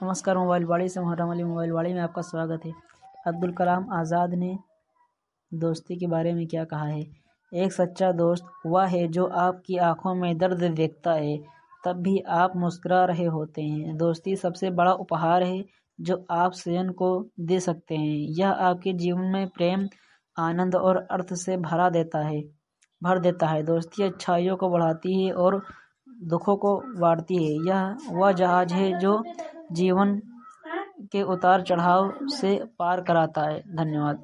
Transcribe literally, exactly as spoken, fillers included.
नमस्कार, मोबाइल वाड़ी से मुहर्रम अली मोबाइल वाड़ी में आपका स्वागत है। अब्दुल कलाम आज़ाद ने दोस्ती के बारे में क्या कहा है? एक सच्चा दोस्त वह है जो आपकी आंखों में दर्द देखता है तब भी आप मुस्कुरा रहे होते हैं। दोस्ती सबसे बड़ा उपहार है जो आप स्वयं को दे सकते हैं। यह आपके जीवन में प्रेम, आनंद और अर्थ से भरा देता है भर देता है। दोस्ती अच्छाइयों को बढ़ाती है और दुखों को बांटती है। यह वह जहाज है जो जीवन के उतार चढ़ाव से पार कराता है। धन्यवाद।